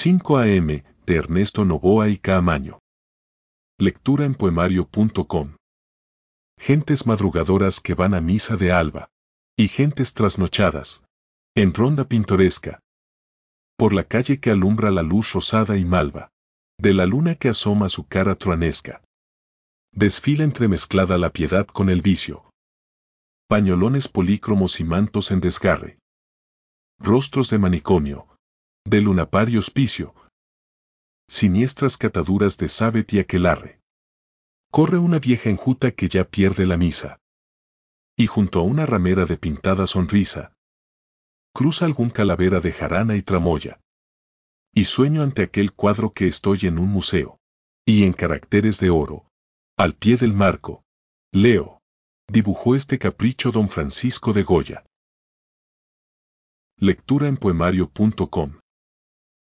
5 a.m., de Ernesto Noboa y Caamaño. Lectura en poemario.com. Gentes madrugadoras que van a misa de alba. Y gentes trasnochadas. En ronda pintoresca. Por la calle que alumbra la luz rosada y malva. De la luna que asoma su cara truanesca. Desfila entremezclada la piedad con el vicio. Pañolones polícromos y mantos en desgarre. Rostros de manicomio. De lunapario y hospicio. Siniestras cataduras de sabet y aquelarre. Corre una vieja enjuta que ya pierde la misa. Y junto a una ramera de pintada sonrisa, cruza algún calavera de jarana y tramoya. Y sueño ante aquel cuadro que estoy en un museo. Y en caracteres de oro, al pie del marco, leo, dibujó este capricho don Francisco de Goya. Lectura en poemario.com.